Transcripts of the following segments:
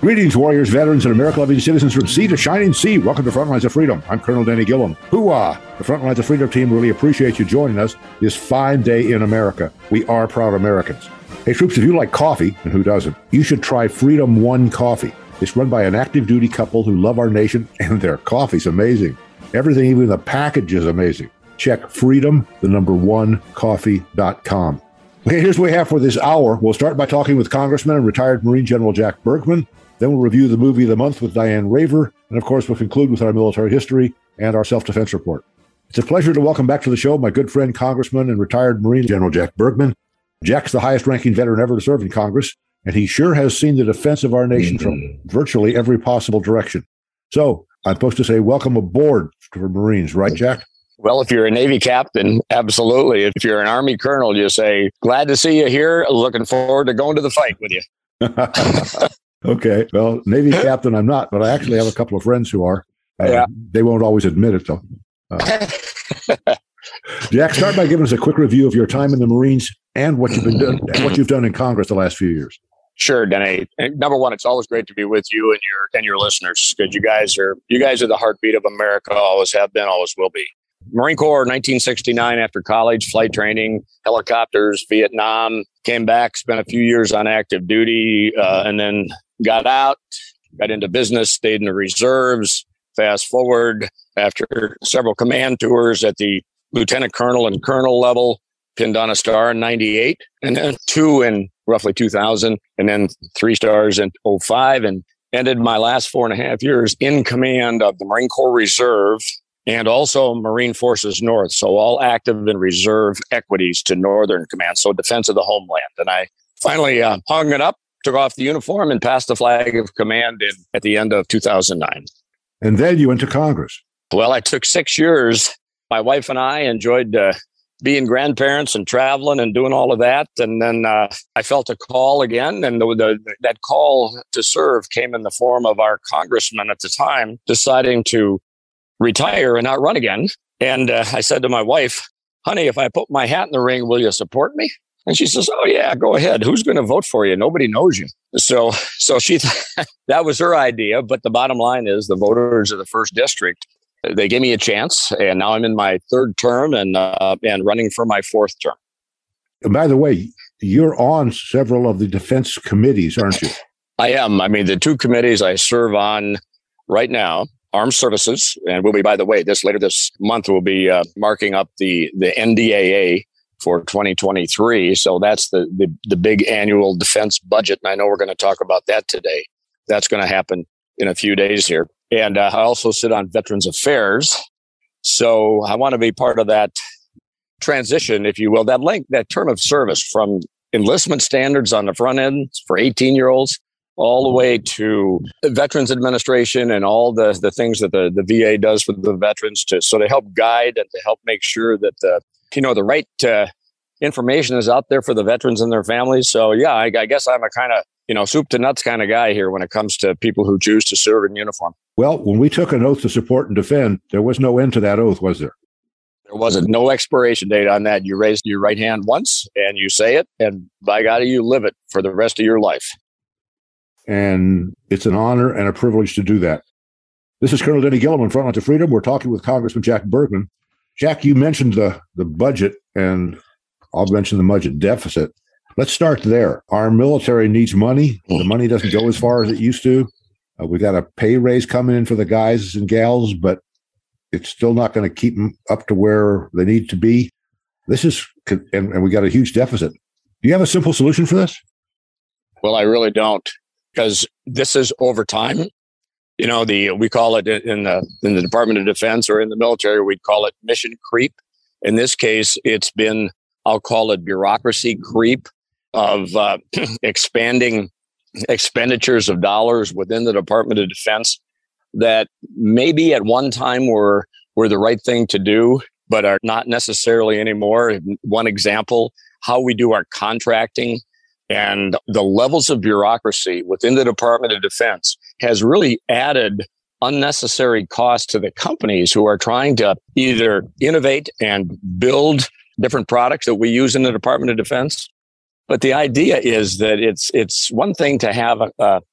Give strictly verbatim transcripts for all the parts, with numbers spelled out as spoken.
Greetings, warriors, veterans, and America-loving citizens from sea to shining sea. Welcome to Frontlines of Freedom. I'm Colonel Danny Gillum. Hooah! The Frontlines of Freedom team really appreciates you joining us this fine day in America. We are proud Americans. Hey, troops, if you like coffee, and who doesn't, you should try Freedom One Coffee. It's run by an active duty couple who love our nation, and their coffee's amazing. Everything, even the package, is amazing. Check freedom, the number one, coffee dot com. Okay, here's what we have for this hour. We'll start by talking with Congressman and retired Marine General Jack Bergman. Then we'll review the movie of the month with Diane Raver. And of course, we'll conclude with our military history and our self-defense report. It's a pleasure to welcome back to the show my good friend, Congressman and retired Marine General Jack Bergman. Jack's the highest ranking veteran ever to serve in Congress, and he sure has seen the defense of our nation mm-hmm. from virtually every possible direction. So I'm supposed to say welcome aboard for Marines, right, Jack? Well, if you're a Navy captain, absolutely. If you're an Army colonel, you say, glad to see you here. Looking forward to going to the fight with you. Okay. Well, Navy captain, I'm not, but I actually have a couple of friends who are. Uh, yeah. They won't always admit it, though. Uh, Jack, start by giving us a quick review of your time in the Marines and what you've been doing, what you've done in Congress the last few years. Sure, Denny. Number one, it's always great to be with you and your and your listeners, because you guys are you guys are the heartbeat of America. Always have been, always will be. Marine Corps, nineteen sixty-nine, after college, flight training, helicopters, Vietnam, came back, spent a few years on active duty, uh, and then got out, got into business, stayed in the reserves. Fast forward, after several command tours at the lieutenant colonel and colonel level, pinned on a star in ninety-eight, and then two in roughly two thousand, and then three stars in oh five, and ended my last four and a half years in command of the Marine Corps Reserve and also Marine Forces North. So all active and reserve equities to Northern Command, so defense of the homeland. And I finally uh, hung it up, took off the uniform, and passed the flag of command in, at the end of two thousand nine. And then you went to Congress. Well, I took six years. My wife and I enjoyed uh, being grandparents and traveling and doing all of that. And then uh, I felt a call again. And the, the, that call to serve came in the form of our congressman at the time deciding to retire and not run again. And uh, I said to my wife, honey, if I put my hat in the ring, will you support me? And she says, oh, yeah, go ahead. Who's going to vote for you? Nobody knows you. So so she th- that was her idea. But the bottom line is the voters of the first district, they gave me a chance. And now I'm in my third term and uh, and running for my fourth term. And by the way, you're on several of the defense committees, aren't you? I am. I mean, the two committees I serve on right now, Armed Services, and we'll be, by the way, this later this month, we'll be uh, marking up the, the N D A A for twenty twenty-three. So that's the, the, the big annual defense budget. And I know we're going to talk about that today. That's going to happen in a few days here. And uh, I also sit on Veterans Affairs. So I want to be part of that transition, if you will, that length, that term of service from enlistment standards on the front end for eighteen year olds all the way to the Veterans Administration and all the, the things that the, the V A does for the veterans to sort of help guide and to help make sure that the, you know, the right uh, information is out there for the veterans and their families. So, yeah, I, I guess I'm a kind of, you know, soup to nuts kind of guy here when it comes to people who choose to serve in uniform. Well, when we took an oath to support and defend, there was no end to that oath, was there? There wasn't. No expiration date on that. You raised your right hand once and you say it, and by God, you live it for the rest of your life. And it's an honor and a privilege to do that. This is Colonel Denny Gillum on Frontlines of Freedom. We're talking with Congressman Jack Bergman. Jack, you mentioned the, the budget, and I'll mention the budget deficit. Let's start there. Our military needs money. The money doesn't go as far as it used to. Uh, we got a pay raise coming in for the guys and gals, but it's still not going to keep them up to where they need to be. This is, and, and we got a huge deficit. Do you have a simple solution for this? Well, I really don't, because this is over time. You know, the we call it in the in the Department of Defense or in the military, we'd call it mission creep. In this case, it's been, I'll call it bureaucracy creep of uh, expanding expenditures of dollars within the Department of Defense that maybe at one time were were the right thing to do, but are not necessarily anymore. One example, how we do our contracting and the levels of bureaucracy within the Department of Defense has really added unnecessary cost to the companies who are trying to either innovate and build different products that we use in the Department of Defense. But the idea is that it's it's one thing to have a, a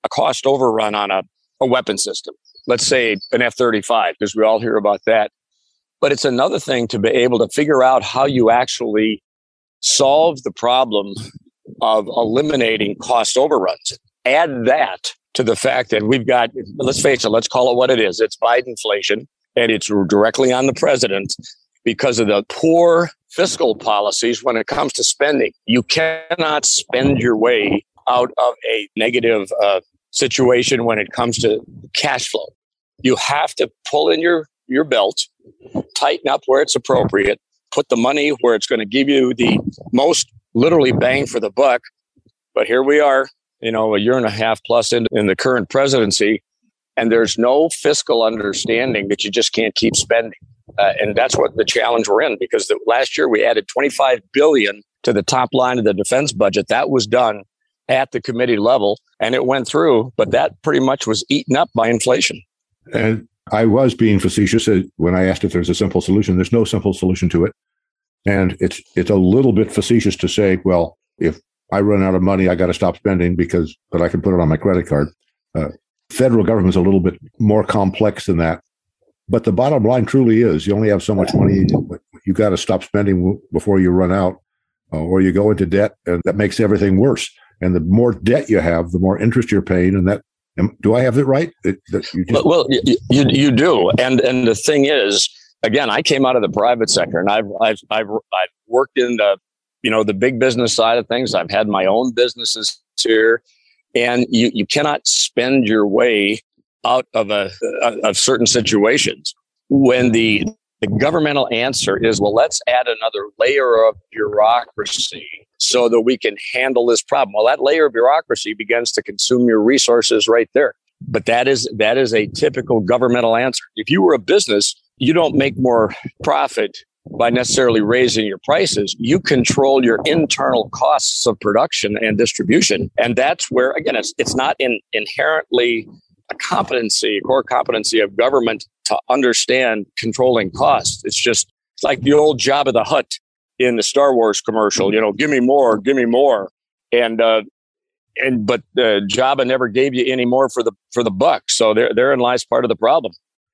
a cost overrun on a, a weapon system. Let's say an F thirty-five, because we all hear about that. But it's another thing to be able to figure out how you actually solve the problem of eliminating cost overruns. Add that to the fact that we've got, let's face it, let's call it what it is. It's Bidenflation, and it's directly on the president because of the poor fiscal policies when it comes to spending. You cannot spend your way out of a negative uh, situation when it comes to cash flow. You have to pull in your, your belt, tighten up where it's appropriate, put the money where it's going to give you the most literally bang for the buck. But here we are, you know, a year and a half plus in, in the current presidency, and there's no fiscal understanding that you just can't keep spending. Uh, and that's what the challenge we're in, because the, last year we added twenty-five billion dollars to the top line of the defense budget. That was done at the committee level, and it went through, but that pretty much was eaten up by inflation. And I was being facetious when I asked if there's a simple solution. There's no simple solution to it. And it's it's a little bit facetious to say, well, if I run out of money, I got to stop spending because, but I can put it on my credit card. Uh, federal government's a little bit more complex than that. But the bottom line truly is you only have so much money. You got to stop spending before you run out, uh, or you go into debt, and that makes everything worse. And the more debt you have, the more interest you're paying. And that, do I have it right? It, that you just- well, you, you you do. And and the thing is, again, I came out of the private sector, and I've I've I've I've worked in the you know the big business side of things. I've had my own businesses here, and you you cannot spend your way out of a of certain situations when the the governmental answer is, well, let's add another layer of bureaucracy so that we can handle this problem. Well, that layer of bureaucracy begins to consume your resources right there. But that is that is a typical governmental answer. If you were a business, you don't make more profit by necessarily raising your prices. You control your internal costs of production and distribution. And that's where, again, it's it's not in, inherently a competency, a core competency of government to understand controlling costs. It's just it's like the old Jabba the Hutt in the Star Wars commercial, you know, give me more, give me more. And uh, and but uh, Jabba never gave you any more for the for the buck. So there therein lies part of the problem.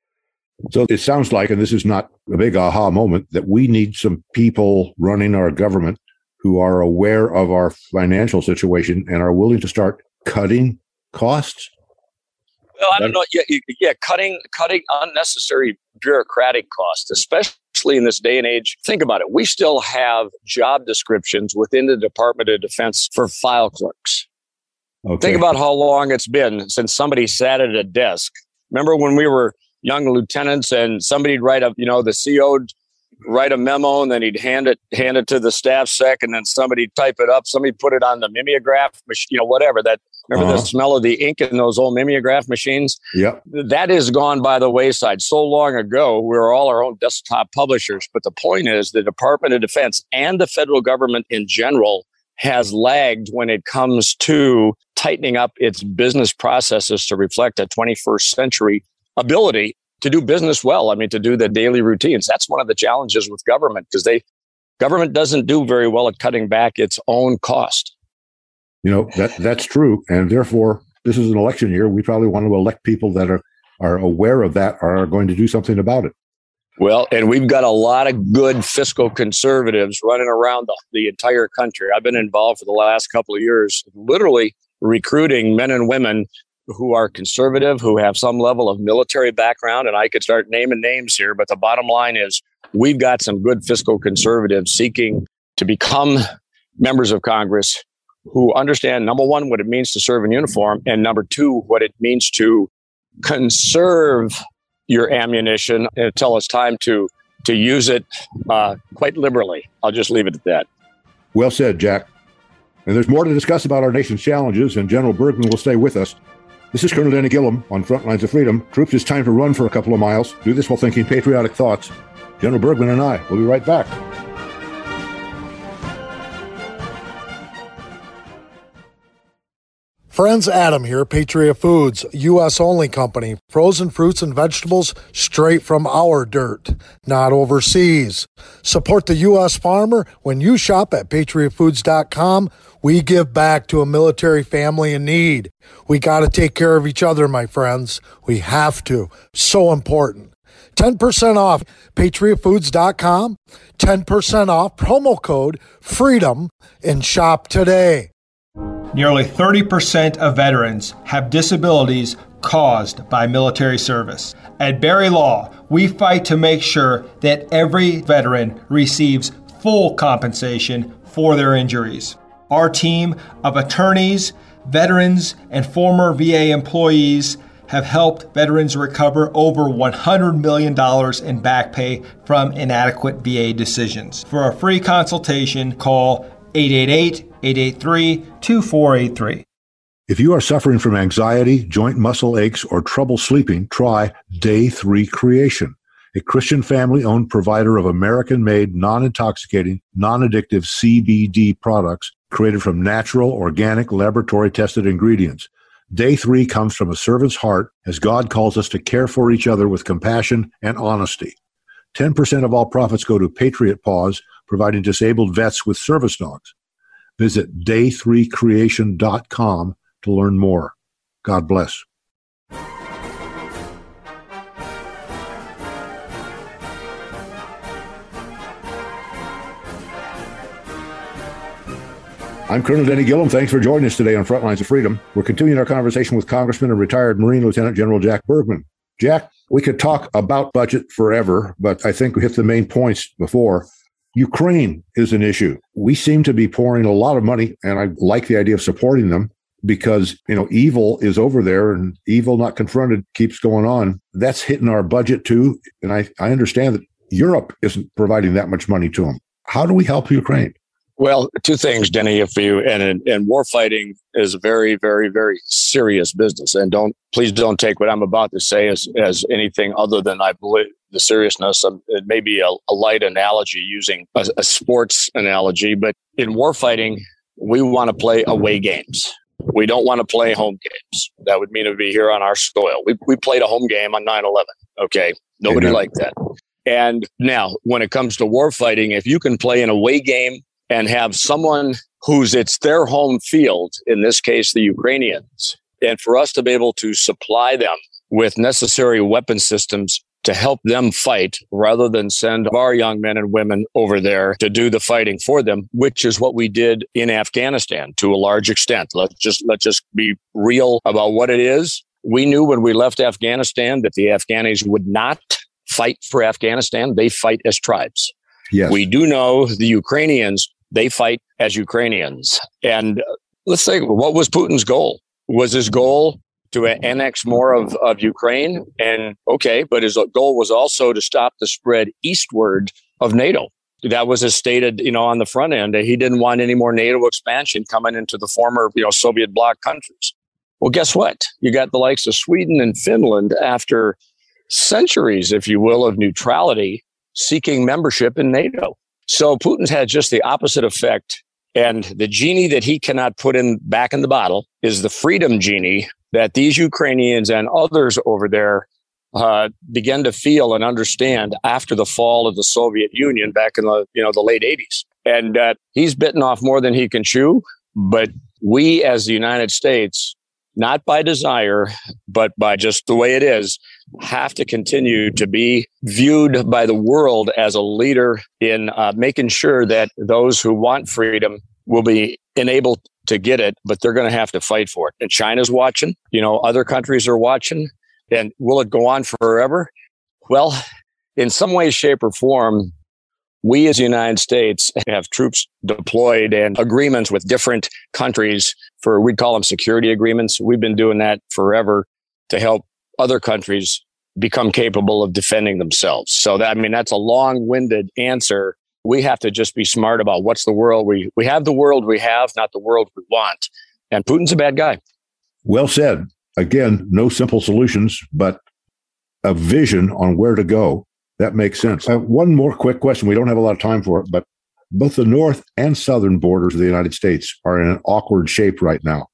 So it sounds like, and this is not a big aha moment, that we need some people running our government who are aware of our financial situation and are willing to start cutting costs. Well, I don't know. Yeah, yeah, cutting cutting unnecessary bureaucratic costs, especially in this day and age. Think about it. We still have job descriptions within the Department of Defense for file clerks. Okay. Think about how long it's been since somebody sat at a desk. Remember when we were young lieutenants and somebody'd write a, you know, the C O'd write a memo and then he'd hand it hand it to the staff sec, and then somebody'd type it up. Somebody put it on the mimeograph machine, you know, whatever that. Remember uh-huh. the smell of the ink in those old mimeograph machines? Yep. That is gone by the wayside. So long ago, we were all our own desktop publishers. But the point is the Department of Defense and the federal government in general has lagged when it comes to tightening up its business processes to reflect a twenty-first century ability to do business well. I mean, to do the daily routines. That's one of the challenges with government, because they government doesn't do very well at cutting back its own cost. You know, that that's true. And therefore, this is an election year. We probably want to elect people that are, are aware of that, are going to do something about it. Well, and we've got a lot of good fiscal conservatives running around the, the entire country. I've been involved for the last couple of years, literally recruiting men and women who are conservative, who have some level of military background. And I could start naming names here, but the bottom line is we've got some good fiscal conservatives seeking to become members of Congress who understand, number one, what it means to serve in uniform, and number two, what it means to conserve your ammunition until it's time to to use it uh, quite liberally. I'll just leave it at that. Well said, Jack. And there's more to discuss about our nation's challenges, and General Bergman will stay with us. This is Colonel Danny Gillum on Frontlines of Freedom. Troops, it's time to run for a couple of miles. Do this while thinking patriotic thoughts. General Bergman and I will be right back. Friends, Adam here, Patriot Foods, U S only company. Frozen fruits and vegetables straight from our dirt, not overseas. Support the U S farmer when you shop at patriot foods dot com. We give back to a military family in need. We got to take care of each other, my friends. We have to. So important. ten percent off patriot foods dot com. ten percent off, promo code FREEDOM, and shop today. Nearly thirty percent of veterans have disabilities caused by military service. At Berry Law, we fight to make sure that every veteran receives full compensation for their injuries. Our team of attorneys, veterans, and former V A employees have helped veterans recover over one hundred million dollars in back pay from inadequate V A decisions. For a free consultation, call eight eight eight, eight eight three, two four eight three. If you are suffering from anxiety, joint muscle aches, or trouble sleeping, try Day three Creation, a Christian family-owned provider of American-made, non-intoxicating, non-addictive C B D products created from natural, organic, laboratory-tested ingredients. Day three comes from a servant's heart as God calls us to care for each other with compassion and honesty. ten percent of all profits go to Patriot Paws, providing disabled vets with service dogs. Visit day three creation dot com to learn more. God bless. I'm Colonel Denny Gillum. Thanks for joining us today on Frontlines of Freedom. We're continuing our conversation with Congressman and retired Marine Lieutenant General Jack Bergman. Jack, we could talk about budget forever, but I think we hit the main points before. Ukraine is an issue. We seem to be pouring a lot of money, and I like the idea of supporting them because, you know, evil is over there and evil not confronted keeps going on. That's hitting our budget too. And I, I understand that Europe isn't providing that much money to them. How do we help Ukraine? Well, two things, Denny, if you, and, and war fighting is a very, very, very serious business. And don't, please don't take what I'm about to say as, as anything other than I believe the seriousness. Of, it may be a, a light analogy using a, a sports analogy, but in war fighting, we want to play away games. We don't want to play home games. That would mean it would be here on our soil. We, we played a home game on nine eleven. Okay. Nobody Amen. liked that. And now when it comes to war fighting, if you can play an away game and have someone who's it's their home field, in this case, the Ukrainians, and for us to be able to supply them with necessary weapon systems to help them fight rather than send our young men and women over there to do the fighting for them, which is what we did in Afghanistan to a large extent. Let's just, let's just be real about what it is. We knew when we left Afghanistan that the Afghanis would not fight for Afghanistan. They fight as tribes. Yes. We do know the Ukrainians, they fight as Ukrainians. And let's say, what was Putin's goal? Was his goal to annex more of, of Ukraine? And okay, but his goal was also to stop the spread eastward of NATO. That was as stated, you know, on the front end. He didn't want any more NATO expansion coming into the former, you know, Soviet bloc countries. Well, guess what? You got the likes of Sweden and Finland after centuries, if you will, of neutrality, seeking membership in NATO. So Putin's had just the opposite effect. And the genie that he cannot put in back in the bottle is the freedom genie that these Ukrainians and others over there uh, began to feel and understand after the fall of the Soviet Union back in the, you know, the late eighties. And uh, he's bitten off more than he can chew. But we as the United States, not by desire, but by just the way it is, have to continue to be viewed by the world as a leader in uh, making sure that those who want freedom will be enabled to get it, but they're going to have to fight for it. And China's watching, you know, other countries are watching. And will it go on forever? Well, in some way, shape, or form, we as the United States have troops deployed and agreements with different countries for, we'd call them security agreements. We've been doing that forever to help other countries become capable of defending themselves. So that, I mean, that's a long-winded answer. We have to just be smart about what's the world we, we have the world we have, not the world we want. And Putin's a bad guy. Well said. Again, no simple solutions, but a vision on where to go. That makes sense. Uh, one more quick question. We don't have a lot of time for it, but both the north and southern borders of the United States are in an awkward shape right now.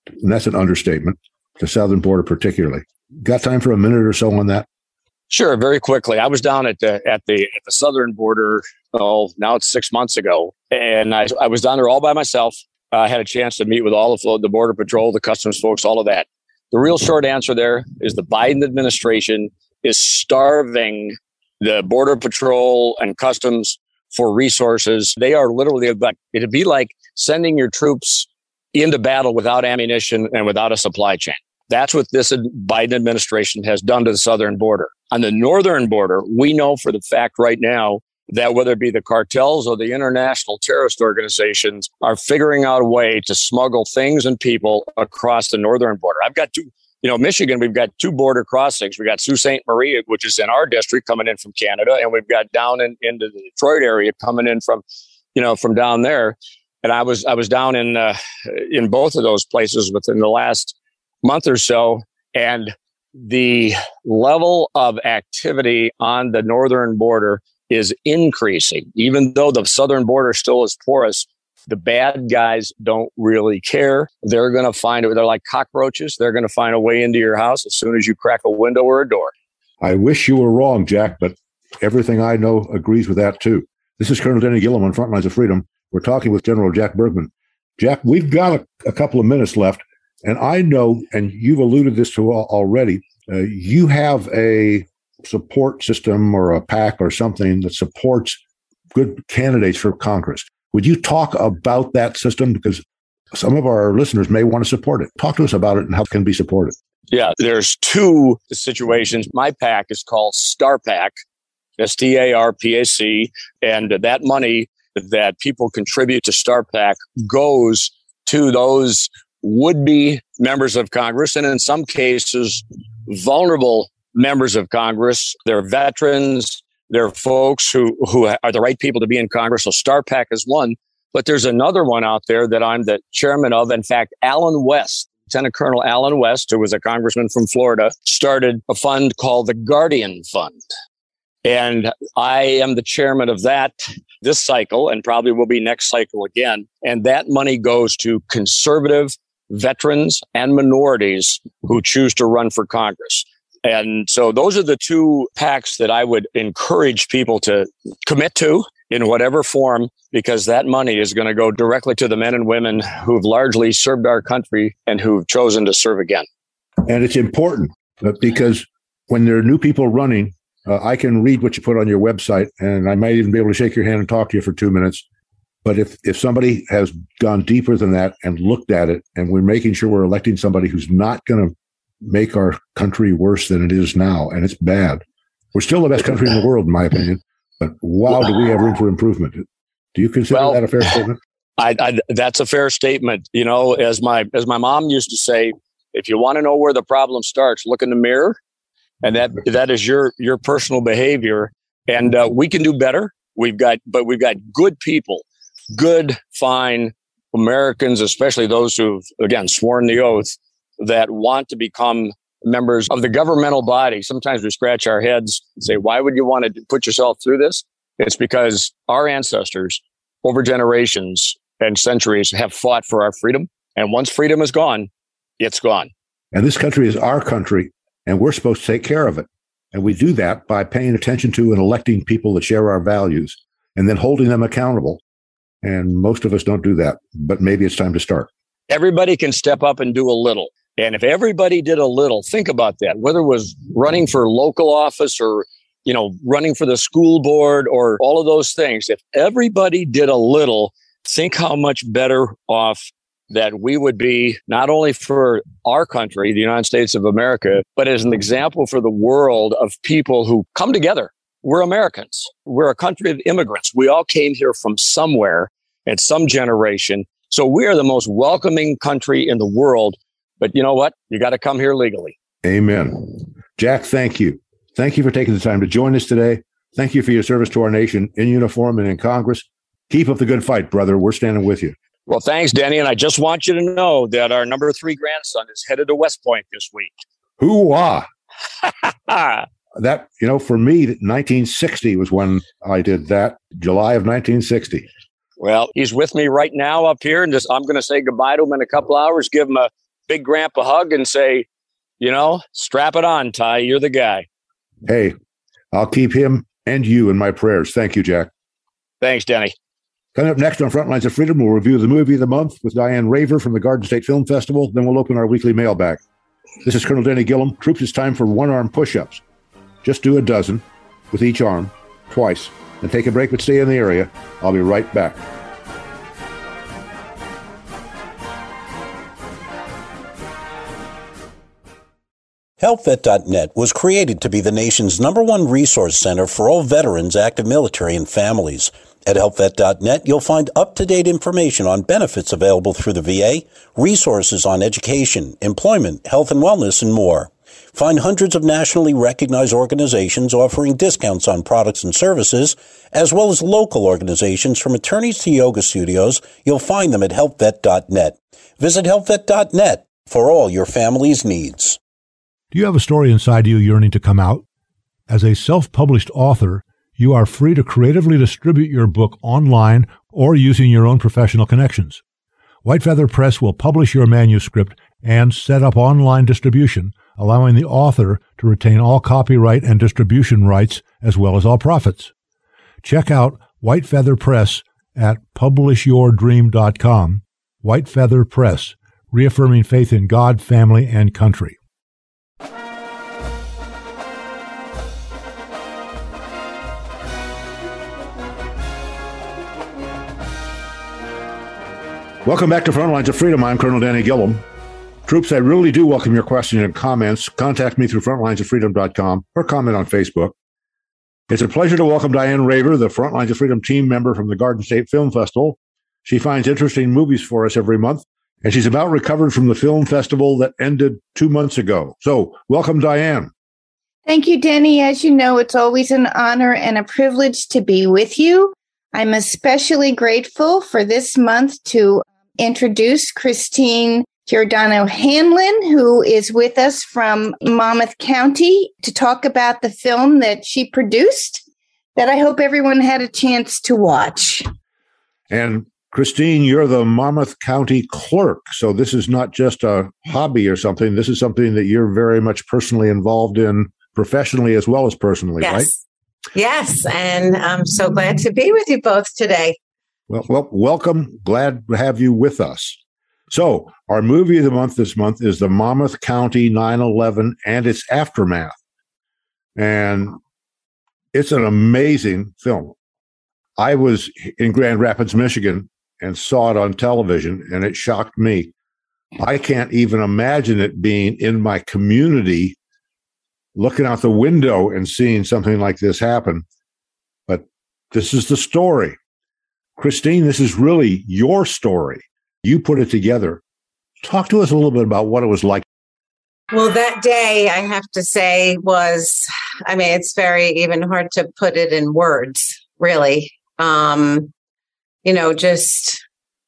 and that's an understatement, the southern border particularly. Got time for a minute or so on that? Sure, very quickly. I was down at the at the at the southern border. Oh, now it's six months ago, and I I was down there all by myself. I uh, had a chance to meet with all of the border patrol, the customs folks, all of that. The real short answer there is the Biden administration is starving the border patrol and customs for resources. They are literally, it'd be like sending your troops into battle without ammunition and without a supply chain. That's what this Biden administration has done to the southern border. On the northern border, we know for the fact right now that whether it be the cartels or the international terrorist organizations are figuring out a way to smuggle things and people across the northern border. I've got two, you know, Michigan, we've got two border crossings. We've got Sault Ste. Marie, which is in our district coming in from Canada, and we've got down in, into the Detroit area coming in from, you know, from down there. And I was I was down in uh, in both of those places within the last month or so, and the level of activity on the northern border is increasing. Even though the southern border still is porous, the bad guys don't really care. They're going to find it. They're like cockroaches. They're going to find a way into your house as soon as you crack a window or a door. I wish you were wrong, Jack, but everything I know agrees with that too. This is Colonel Denny Gillum on Frontlines of Freedom. We're talking with General Jack Bergman. Jack, we've got a, a couple of minutes left, and I know, and you've alluded this to already, uh, you have a support system or a PAC or something that supports good candidates for Congress. Would you talk about that system? Because some of our listeners may want to support it. Talk to us about it and how it can be supported. Yeah, there's two situations. My PAC is called Star PAC, S T A R P A C, and that money that people contribute to Star PAC goes to those would-be members of Congress, and in some cases, vulnerable members of Congress. They're veterans. They're folks who, who are the right people to be in Congress. So Star PAC is one. But there's another one out there that I'm the chairman of. In fact, Alan West, Lieutenant Colonel Alan West, who was a congressman from Florida, started a fund called the Guardian Fund. And I am the chairman of that this cycle and probably will be next cycle again. And that money goes to conservative veterans and minorities who choose to run for Congress. And so those are the two PACs that I would encourage people to commit to in whatever form, because that money is going to go directly to the men and women who've largely served our country and who've chosen to serve again. And it's important because when there are new people running, uh, I can read what you put on your website, and I might even be able to shake your hand and talk to you for two minutes. But if, if somebody has gone deeper than that and looked at it, and we're making sure we're electing somebody who's not going to make our country worse than it is now, and it's bad. We're still the best country in the world, in my opinion, but wow, do we have room for improvement. Do you consider well, that a fair statement? I, I, that's a fair statement. You know, as my as my mom used to say, if you want to know where the problem starts, look in the mirror, and that that is your your personal behavior. And uh, we can do better. We've got, but we've got good people, good, fine Americans, especially those who've again sworn the oath, that want to become members of the governmental body. Sometimes we scratch our heads and say, why would you want to put yourself through this? It's because our ancestors over generations and centuries have fought for our freedom. And once freedom is gone, it's gone. And this country is our country, and we're supposed to take care of it. And we do that by paying attention to and electing people that share our values and then holding them accountable. And most of us don't do that, but maybe it's time to start. Everybody can step up and do a little. And if everybody did a little, think about that, whether it was running for local office or, you know, running for the school board or all of those things. If everybody did a little, think how much better off that we would be, not only for our country, the United States of America, but as an example for the world of people who come together. We're Americans. We're a country of immigrants. We all came here from somewhere at some generation. So we are the most welcoming country in the world. But you know what? You got to come here legally. Amen. Jack, thank you. Thank you for taking the time to join us today. Thank you for your service to our nation in uniform and in Congress. Keep up the good fight, brother. We're standing with you. Well, thanks, Denny. And I just want you to know that our number three grandson is headed to West Point this week. Hoo-wah. That, you know, for me, nineteen sixty was when I did that, July of nineteen sixty. Well, he's with me right now up here, and just, I'm going to say goodbye to him in a couple hours, give him a Big Grandpa hug and say, you know, strap it on, Ty. You're the guy. Hey, I'll keep him and you in my prayers. Thank you, Jack. Thanks, Denny. Coming up next on Frontlines of Freedom, we'll review the movie of the month with Diane Raver from the Garden State Film Festival. Then we'll open our weekly mailbag. This is Colonel Denny Gillum. Troops, it's time for one-arm push-ups. Just do a dozen with each arm, twice, and take a break, but stay in the area. I'll be right back. Help Vet dot net was created to be the nation's number one resource center for all veterans, active military, and families. At Help Vet dot net, you'll find up-to-date information on benefits available through the V A, resources on education, employment, health and wellness, and more. Find hundreds of nationally recognized organizations offering discounts on products and services, as well as local organizations from attorneys to yoga studios. You'll find them at Help Vet dot net. Visit Help Vet dot net for all your family's needs. Do you have a story inside you yearning to come out? As a self-published author, you are free to creatively distribute your book online or using your own professional connections. White Feather Press will publish your manuscript and set up online distribution, allowing the author to retain all copyright and distribution rights as well as all profits. Check out White Feather Press at publish your dream dot com. White Feather Press, reaffirming faith in God, family, and country. Welcome back to Frontlines of Freedom. I'm Colonel Danny Gillum. Troops, I really do welcome your questions and comments. Contact me through frontlines of freedom dot com or comment on Facebook. It's a pleasure to welcome Diane Raver, the Frontlines of Freedom team member from the Garden State Film Festival. She finds interesting movies for us every month, and she's about recovered from the film festival that ended two months ago. So welcome, Diane. Thank you, Denny. As you know, it's always an honor and a privilege to be with you. I'm especially grateful for this month to introduce Christine Giordano Hanlon, who is with us from Monmouth County to talk about the film that she produced that I hope everyone had a chance to watch. And Christine, you're the Monmouth County clerk, so this is not just a hobby or something. This is something that you're very much personally involved in, professionally as well as personally, yes. right? Yes, and I'm so glad to be with you both today. Well, well, welcome. Glad to have you with us. So our movie of the month this month is the Monmouth County nine eleven and its aftermath. And it's an amazing film. I was in Grand Rapids, Michigan, and saw it on television, and it shocked me. I can't even imagine it being in my community, looking out the window and seeing something like this happen. But this is the story. Christine, this is really your story. You put it together. Talk to us a little bit about what it was like. Well, that day, I have to say, was, I mean, it's very even hard to put it in words, really. Um, you know, just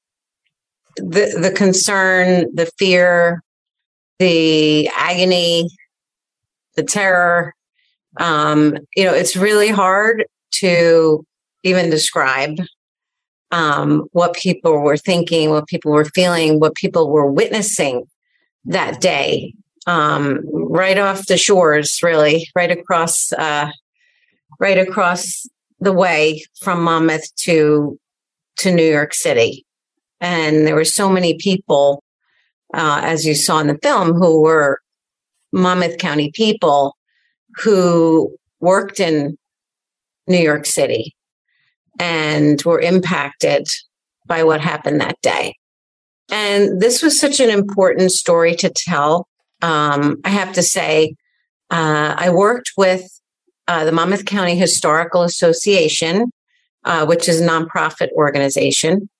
the the concern, the fear, the agony, the terror. Um, you know, it's really hard to even describe um, what people were thinking, what people were feeling, what people were witnessing that day. Um, right off the shores, really, right across, uh, right across the way from Monmouth to to New York City, and there were so many people, uh, as you saw in the film, who were Monmouth County people who worked in New York City and were impacted by what happened that day. And this was such an important story to tell. Um, I have to say, uh, I worked with uh, the Monmouth County Historical Association, uh, which is a nonprofit organization,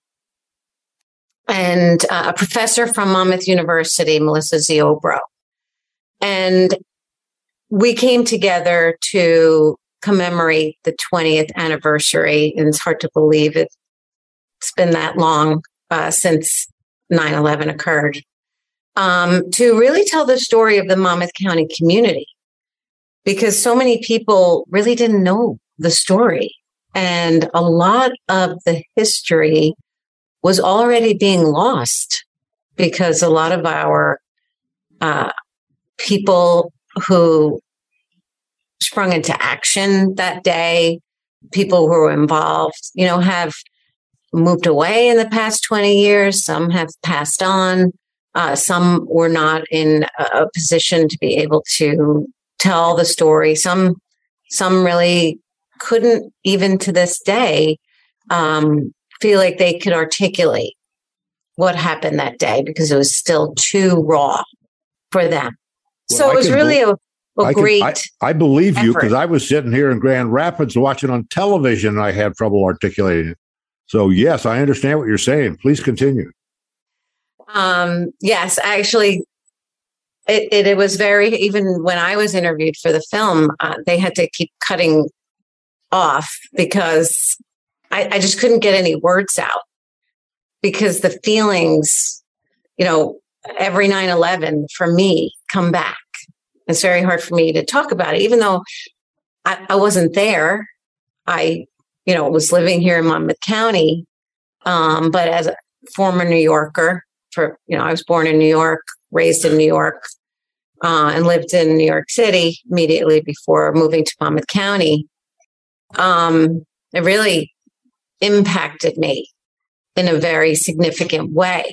and uh, a professor from Monmouth University, Melissa Ziobro. And we came together to commemorate the twentieth anniversary, and it's hard to believe it, it's been that long uh, since nine eleven occurred. Um, to really tell the story of the Monmouth County community, because so many people really didn't know the story. And a lot of the history was already being lost because a lot of our uh, people who sprung into action that day, people who were involved, you know, have moved away in the past twenty years. Some have passed on. Uh, some were not in a, a position to be able to tell the story. Some, some really couldn't, even to this day, um, feel like they could articulate what happened that day because it was still too raw for them. Well, so I it was can really be- a, a I can- great. I, I believe you effort. because I was sitting here in Grand Rapids watching on television and I had trouble articulating it. So, yes, I understand what you're saying. Please continue. Um, yes, actually, it, it, it was very, even when I was interviewed for the film, uh, they had to keep cutting off because I, I just couldn't get any words out because the feelings, you know, every nine eleven for me come back. It's very hard for me to talk about it, even though I, I wasn't there. I, you know, was living here in Monmouth County. Um, but as a former New Yorker, for, you know, I was born in New York, raised in New York, uh, and lived in New York City immediately before moving to Monmouth County. Um, it really impacted me in a very significant way.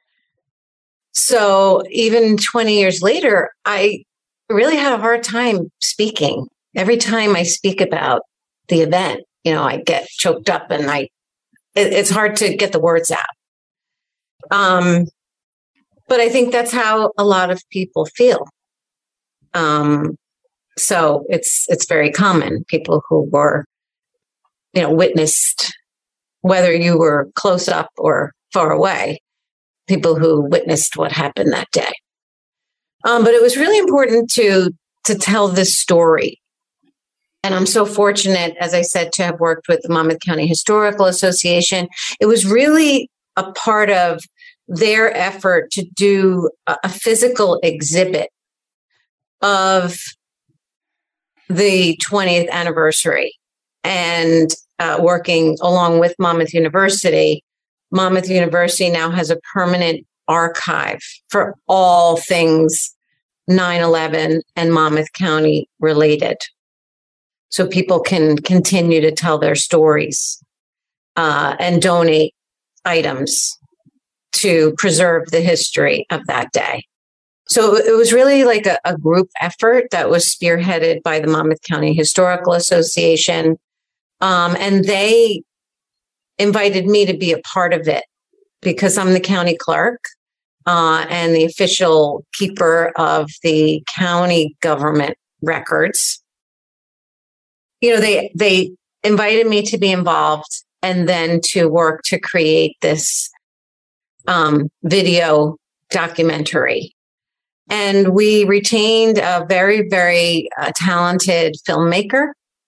So even twenty years later, I really had a hard time speaking. Every time I speak about the event, you know, I get choked up and I, it, it's hard to get the words out. Um, but I think that's how a lot of people feel. Um, so it's, it's very common. People who were, you know, witnessed, whether you were close up or far away, people who witnessed what happened that day. Um, but it was really important to, to tell this story. And I'm so fortunate, as I said, to have worked with the Monmouth County Historical Association. It was really a part of their effort to do a, a physical exhibit of the twentieth anniversary. And uh, working along with Monmouth University, Monmouth University now has a permanent archive for all things nine eleven and Monmouth County related. So people can continue to tell their stories uh, and donate items to preserve the history of that day. So it was really like a, a group effort that was spearheaded by the Monmouth County Historical Association. Um, and they invited me to be a part of it because I'm the county clerk uh, and the official keeper of the county government records. You know, they they invited me to be involved and then to work to create this um, video documentary. And we retained a very, very uh, talented filmmaker.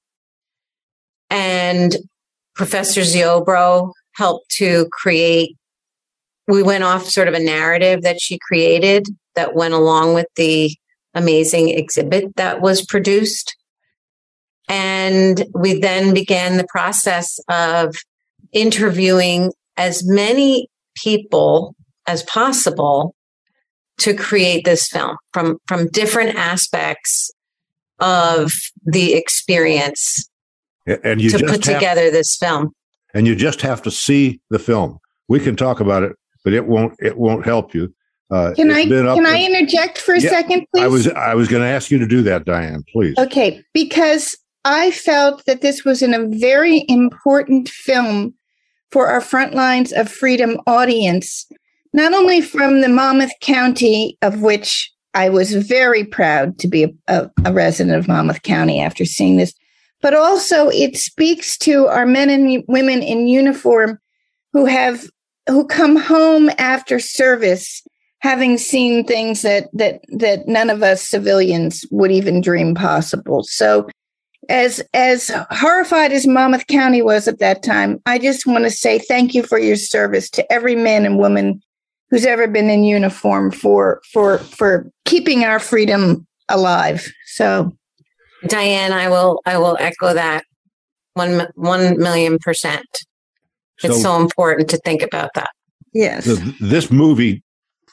And Professor Ziobro helped to create, we went off sort of a narrative that she created that went along with the amazing exhibit that was produced. And we then began the process of interviewing as many people as possible to create this film from, from different aspects of the experience and you to just put have, together this film. And you just have to see the film. We can talk about it, but it won't it won't help you. Uh, can I can I in, interject for a yeah, second, please? I was I was going to ask you to do that, Diane, please. Okay, because I felt that this was in a very important film for our Front Lines of Freedom audience, not only from the Monmouth County, of which I was very proud to be a, a, a resident of Monmouth County after seeing this, but also it speaks to our men and women in uniform who have who come home after service, having seen things that that that none of us civilians would even dream possible. So as as horrified as Monmouth County was at that time, I just want to say thank you for your service to every man and woman who's ever been in uniform for for for keeping our freedom alive. So Diane, I will I will echo that one one million percent. It's so, so important to think about that. Yes. The, this movie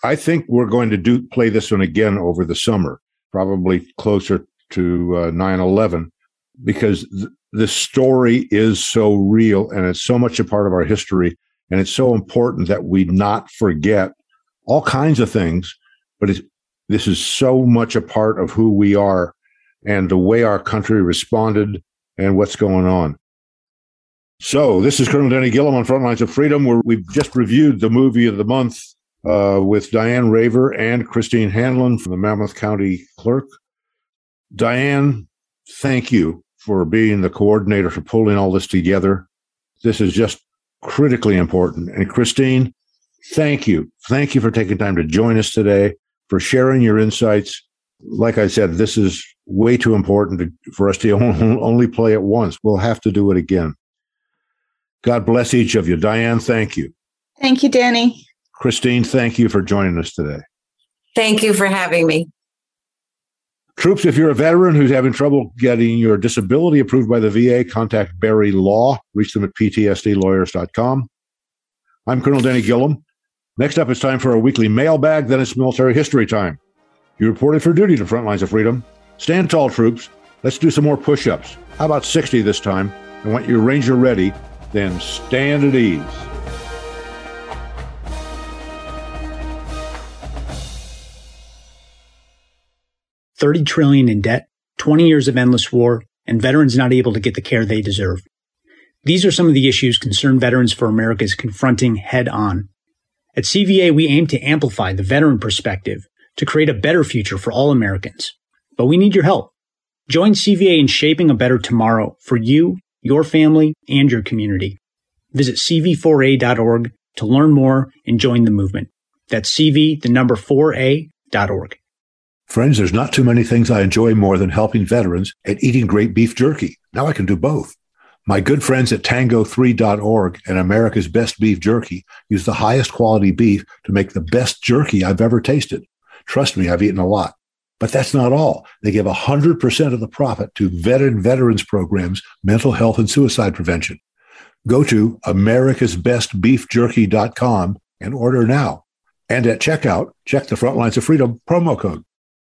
I think we're going to do play this one again over the summer, probably closer to uh, nine eleven, because th- the story is so real and it's so much a part of our history. And it's so important that we not forget all kinds of things, but it's, this is so much a part of who we are and the way our country responded and what's going on. So this is Colonel Denny Gillum on Frontlines of Freedom, where we've just reviewed the movie of the month uh, with Diane Raver and Christine Hanlon from the Monmouth County Clerk. Diane, thank you for being the coordinator for pulling all this together. This is just critically important. And Christine, thank you. Thank you for taking time to join us today, for sharing your insights. Like I said, this is way too important to, for us to only play it once. We'll have to do it again. God bless each of you. Diane, thank you. Thank you, Danny. Christine, thank you for joining us today. Thank you for having me. Troops, if you're a veteran who's having trouble getting your disability approved by the V A, contact Barry Law. Reach them at p t s d lawyers dot com. I'm Colonel Denny Gillum. Next up, it's time for our weekly mailbag. Then it's military history time. You reported for duty to Frontlines of Freedom. Stand tall, troops. Let's do some more push-ups. How about sixty this time? I want your Ranger ready. Then stand at ease. thirty trillion dollars in debt, twenty years of endless war, and veterans not able to get the care they deserve. These are some of the issues Concerned Veterans for America is confronting head on. At C V A, we aim to amplify the veteran perspective to create a better future for all Americans. But we need your help. Join C V A in shaping a better tomorrow for you, your family, and your community. Visit c v four a dot org to learn more and join the movement. That's C V, the number four A dot org. Friends, there's not too many things I enjoy more than helping veterans and eating great beef jerky. Now I can do both. My good friends at tango three dot org and America's Best Beef Jerky use the highest quality beef to make the best jerky I've ever tasted. Trust me, I've eaten a lot. But that's not all. They give one hundred percent of the profit to veteran veterans programs, mental health, and suicide prevention. Go to americas best beef jerky dot com and order now. And at checkout, check the Frontlines of Freedom promo code.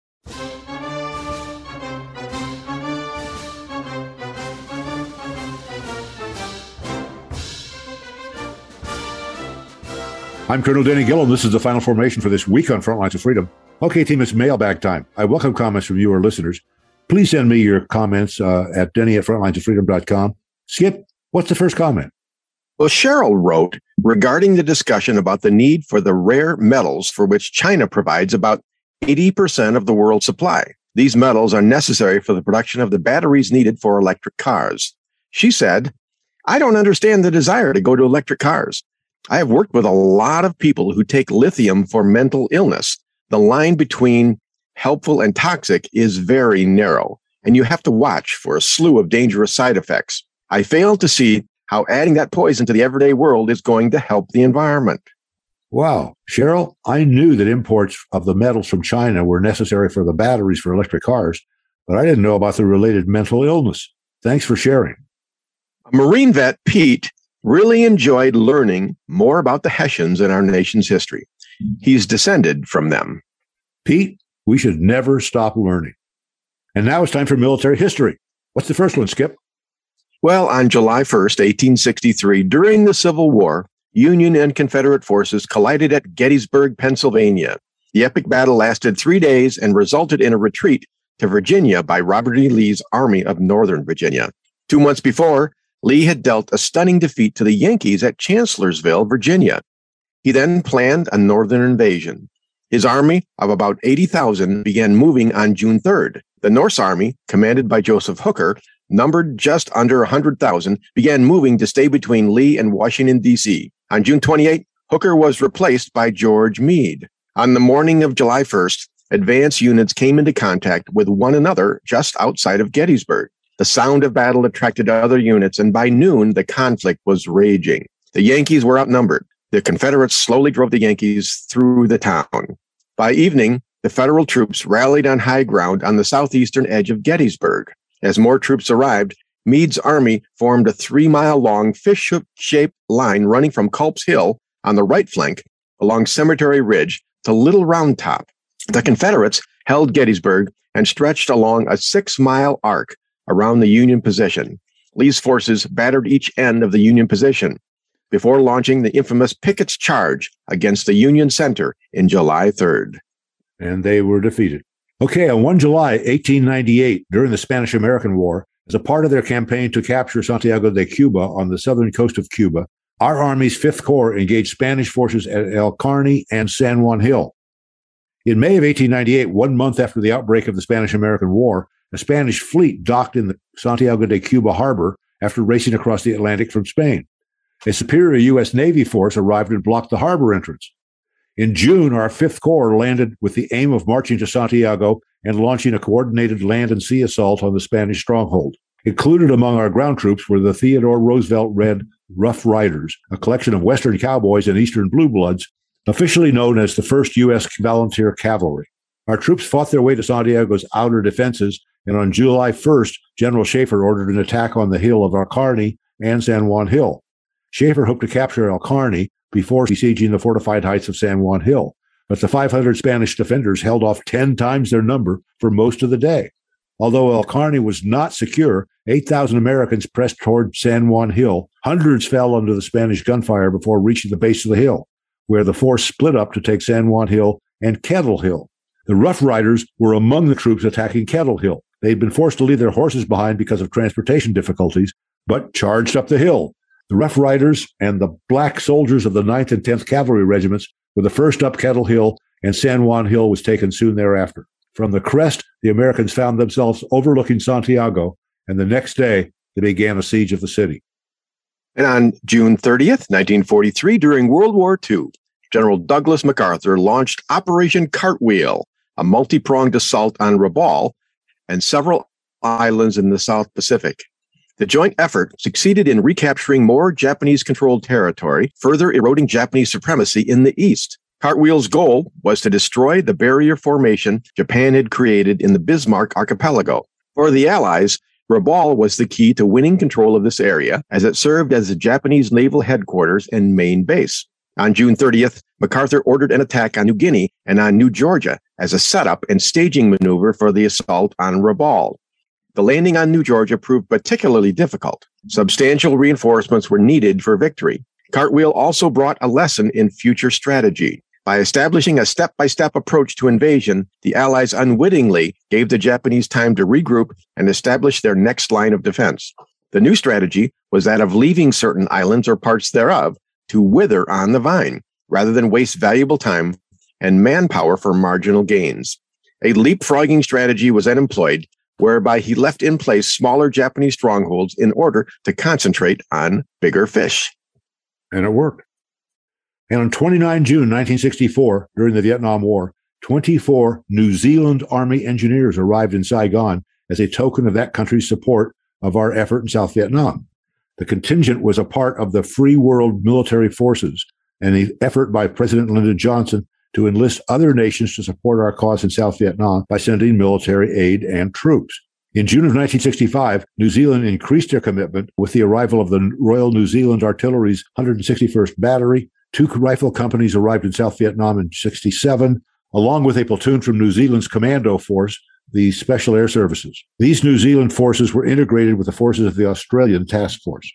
I'm Colonel Denny Gillum. This is the final formation for this week on Frontlines of Freedom. Okay, team, it's mailbag time. I welcome comments from you, our listeners. Please send me your comments uh, at denny at frontlines of freedom dot com. Skip, what's the first comment? Well, Cheryl wrote regarding the discussion about the need for the rare metals for which China provides about eighty percent of the world's supply. These metals are necessary for the production of the batteries needed for electric cars. She said, I don't understand the desire to go to electric cars. I have worked with a lot of people who take lithium for mental illness. The line between helpful and toxic is very narrow, and you have to watch for a slew of dangerous side effects. I fail to see how adding that poison to the everyday world is going to help the environment. Wow. Cheryl, I knew that imports of the metals from China were necessary for the batteries for electric cars, but I didn't know about the related mental illness. Thanks for sharing. Marine vet Pete really enjoyed learning more about the Hessians in our nation's history. He's descended from them. Pete, we should never stop learning. And now it's time for military history. What's the first one, Skip? Well, on July first, eighteen sixty-three, during the Civil War, Union and Confederate forces collided at Gettysburg, Pennsylvania. The epic battle lasted three days and resulted in a retreat to Virginia by Robert E. Lee's Army of Northern Virginia. Two months before, Lee had dealt a stunning defeat to the Yankees at Chancellorsville, Virginia. He then planned a northern invasion. His army of about eighty thousand began moving on June third. The North's army, commanded by Joseph Hooker, numbered just under one hundred thousand, began moving to stay between Lee and Washington, D C On June twenty-eighth, Hooker was replaced by George Meade. On the morning of July first, advance units came into contact with one another just outside of Gettysburg. The sound of battle attracted other units, and by noon, the conflict was raging. The Yankees were outnumbered. The Confederates slowly drove the Yankees through the town. By evening, the Federal troops rallied on high ground on the southeastern edge of Gettysburg. As more troops arrived, Meade's army formed a three-mile-long fish-shaped line running from Culp's Hill on the right flank along Cemetery Ridge to Little Round Top. The Confederates held Gettysburg and stretched along a six-mile arc around the Union position. Lee's forces battered each end of the Union position before launching the infamous Pickett's Charge against the Union center in July third. And they were defeated. Okay, on the first of July, eighteen ninety-eight, during the Spanish-American War, as a part of their campaign to capture Santiago de Cuba on the southern coast of Cuba, our Army's Fifth Corps engaged Spanish forces at El Carney and San Juan Hill. In May of eighteen ninety-eight, one month after the outbreak of the Spanish-American War, a Spanish fleet docked in the Santiago de Cuba harbor after racing across the Atlantic from Spain. A superior U S Navy force arrived and blocked the harbor entrance. In June, our Fifth Corps landed with the aim of marching to Santiago and launching a coordinated land and sea assault on the Spanish stronghold. Included among our ground troops were the Theodore Roosevelt Red Rough Riders, a collection of Western cowboys and Eastern Blue Bloods, officially known as the first U S Volunteer Cavalry. Our troops fought their way to Santiago's outer defenses, and on July first, General Schaefer ordered an attack on the hill of El Carney and San Juan Hill. Schaefer hoped to capture El Carney before besieging the fortified heights of San Juan Hill, but the five hundred Spanish defenders held off ten times their number for most of the day. Although El Carney was not secure, eight thousand Americans pressed toward San Juan Hill. Hundreds fell under the Spanish gunfire before reaching the base of the hill, where the force split up to take San Juan Hill and Kettle Hill. The Rough Riders were among the troops attacking Kettle Hill. They had been forced to leave their horses behind because of transportation difficulties, but charged up the hill. The Rough Riders and the black soldiers of the ninth and tenth Cavalry Regiments were the first up Kettle Hill, and San Juan Hill was taken soon thereafter. From the crest, the Americans found themselves overlooking Santiago, and the next day, they began a siege of the city. And on June thirtieth, nineteen forty-three, during World War Two, General Douglas MacArthur launched Operation Cartwheel, a multi-pronged assault on Rabaul and several islands in the South Pacific. The joint effort succeeded in recapturing more Japanese-controlled territory, further eroding Japanese supremacy in the east. Cartwheel's goal was to destroy the barrier formation Japan had created in the Bismarck Archipelago. For the Allies, Rabaul was the key to winning control of this area, as it served as the Japanese naval headquarters and main base. On June thirtieth, MacArthur ordered an attack on New Guinea and on New Georgia as a setup and staging maneuver for the assault on Rabaul. The landing on New Georgia proved particularly difficult. Substantial reinforcements were needed for victory. Cartwheel also brought a lesson in future strategy. By establishing a step-by-step approach to invasion, the Allies unwittingly gave the Japanese time to regroup and establish their next line of defense. The new strategy was that of leaving certain islands or parts thereof to wither on the vine, rather than waste valuable time and manpower for marginal gains. A leapfrogging strategy was then employed, whereby he left in place smaller Japanese strongholds in order to concentrate on bigger fish. And it worked. And on the twenty-ninth of June, nineteen sixty-four, during the Vietnam War, twenty-four New Zealand Army engineers arrived in Saigon as a token of that country's support of our effort in South Vietnam. The contingent was a part of the Free World Military Forces and the effort by President Lyndon Johnson to enlist other nations to support our cause in South Vietnam by sending military aid and troops. In June of nineteen sixty-five, New Zealand increased their commitment with the arrival of the Royal New Zealand Artillery's one hundred sixty-first Battery. Two rifle companies arrived in South Vietnam in sixty-seven, along with a platoon from New Zealand's commando force, the Special Air Services. These New Zealand forces were integrated with the forces of the Australian Task Force.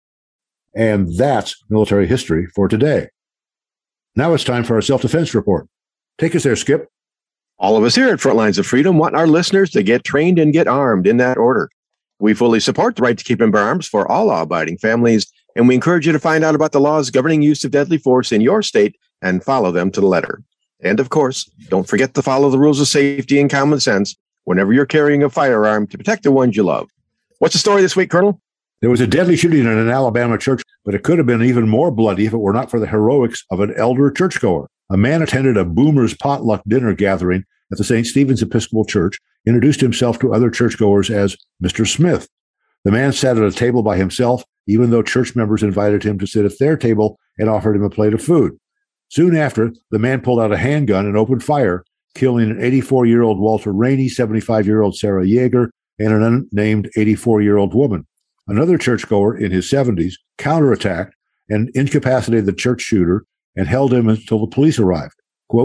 And that's military history for today. Now it's time for our self-defense report. Take us there, Skip. All of us here at Frontlines of Freedom want our listeners to get trained and get armed in that order. We fully support the right to keep and bear arms for all law-abiding families, and we encourage you to find out about the laws governing use of deadly force in your state and follow them to the letter. And of course, don't forget to follow the rules of safety and common sense whenever you're carrying a firearm to protect the ones you love. What's the story this week, Colonel? There was a deadly shooting in an Alabama church, but it could have been even more bloody if it were not for the heroics of an elder churchgoer. A man attended a boomer's potluck dinner gathering at the Saint Stephen's Episcopal Church, introduced himself to other churchgoers as Mister Smith. The man sat at a table by himself, even though church members invited him to sit at their table and offered him a plate of food. Soon after, the man pulled out a handgun and opened fire, killing an eighty-four-year-old Walter Rainey, seventy-five-year-old Sarah Yeager, and an unnamed eighty-four-year-old woman. Another churchgoer in his seventies counterattacked and incapacitated the church shooter and held him until the police arrived. Quote,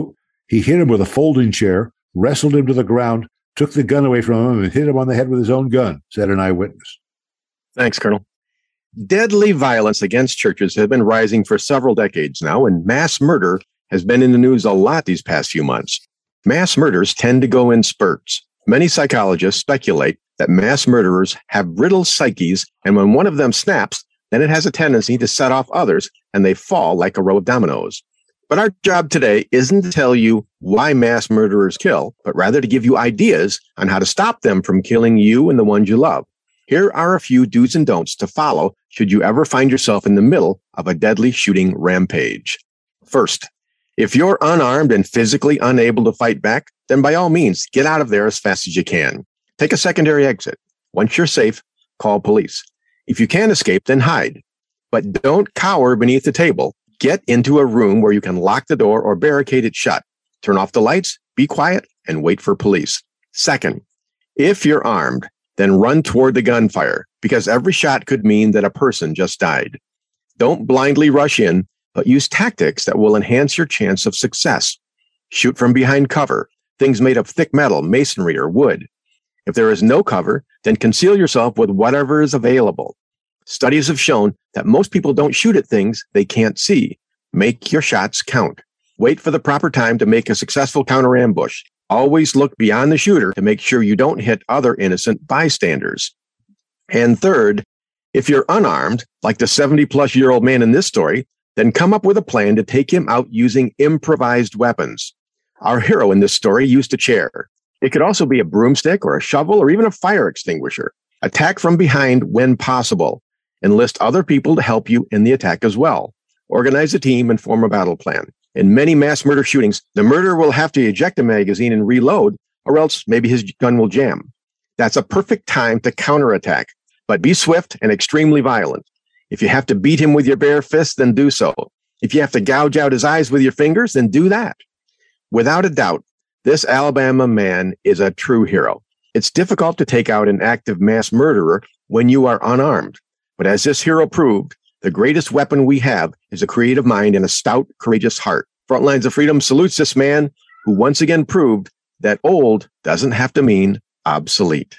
He hit him with a folding chair, wrestled him to the ground, took the gun away from him, and hit him on the head with his own gun, said an eyewitness. Thanks, Colonel. Deadly violence against churches has been rising for several decades now, and mass murder has been in the news a lot these past few months. Mass murders tend to go in spurts. Many psychologists speculate that mass murderers have brittle psyches, and when one of them snaps, then it has a tendency to set off others, and they fall like a row of dominoes. But our job today isn't to tell you why mass murderers kill, but rather to give you ideas on how to stop them from killing you and the ones you love. Here are a few do's and don'ts to follow should you ever find yourself in the middle of a deadly shooting rampage. First, if you're unarmed and physically unable to fight back, then by all means, get out of there as fast as you can. Take a secondary exit. Once you're safe, call police. If you can escape, then hide. But don't cower beneath the table. Get into a room where you can lock the door or barricade it shut. Turn off the lights, be quiet, and wait for police. Second, if you're armed, then run toward the gunfire, because every shot could mean that a person just died. Don't blindly rush in, but use tactics that will enhance your chance of success. Shoot from behind cover, things made of thick metal, masonry, or wood. If there is no cover, then conceal yourself with whatever is available. Studies have shown that most people don't shoot at things they can't see. Make your shots count. Wait for the proper time to make a successful counter ambush. Always look beyond the shooter to make sure you don't hit other innocent bystanders. And third, if you're unarmed, like the seventy-plus-year-old man in this story, then come up with a plan to take him out using improvised weapons. Our hero in this story used a chair. It could also be a broomstick or a shovel or even a fire extinguisher. Attack from behind when possible. Enlist other people to help you in the attack as well. Organize a team and form a battle plan. In many mass murder shootings, the murderer will have to eject a magazine and reload, or else maybe his gun will jam. That's a perfect time to counterattack, but be swift and extremely violent. If you have to beat him with your bare fists, then do so. If you have to gouge out his eyes with your fingers, then do that. Without a doubt, this Alabama man is a true hero. It's difficult to take out an active mass murderer when you are unarmed. But as this hero proved, the greatest weapon we have is a creative mind and a stout, courageous heart. Frontlines of Freedom salutes this man who once again proved that old doesn't have to mean obsolete.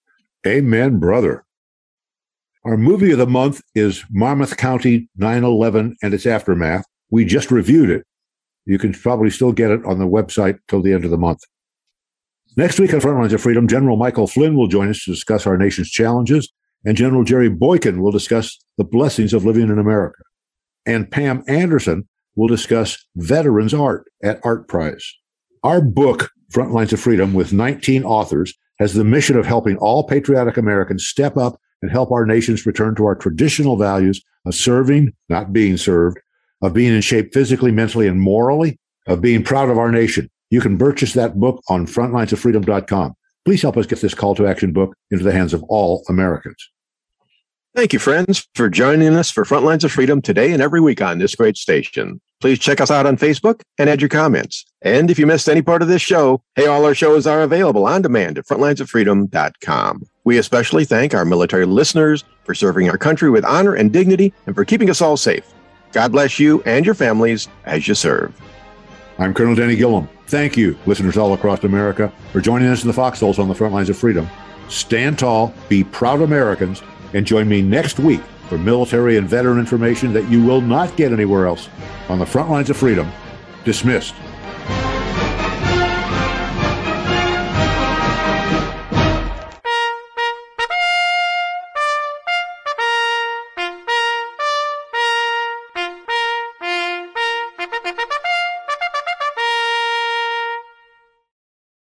Amen, brother. Our movie of the month is Monmouth County nine eleven and its aftermath. We just reviewed it. You can probably still get it on the website till the end of the month. Next week on Frontlines of Freedom, General Michael Flynn will join us to discuss our nation's challenges, and General Jerry Boykin will discuss the blessings of living in America. And Pam Anderson will discuss veterans art at Art Prize. Our book, Frontlines of Freedom, with nineteen authors, has the mission of helping all patriotic Americans step up and help our nations return to our traditional values of serving, not being served, of being in shape physically, mentally, and morally, of being proud of our nation. You can purchase that book on frontlines of freedom dot com. Please help us get this call to action book into the hands of all Americans. Thank you, friends, for joining us for Frontlines of Freedom today and every week on this great station. Please check us out on Facebook and add your comments. And if you missed any part of this show, hey, all our shows are available on demand at frontlines of freedom dot com. We especially thank our military listeners for serving our country with honor and dignity and for keeping us all safe. God bless you and your families as you serve. I'm Colonel Danny Gillum. Thank you, listeners all across America, for joining us in the foxholes on the Frontlines of Freedom. Stand tall, be proud Americans, and join me next week for military and veteran information that you will not get anywhere else on the Frontlines of Freedom. Dismissed.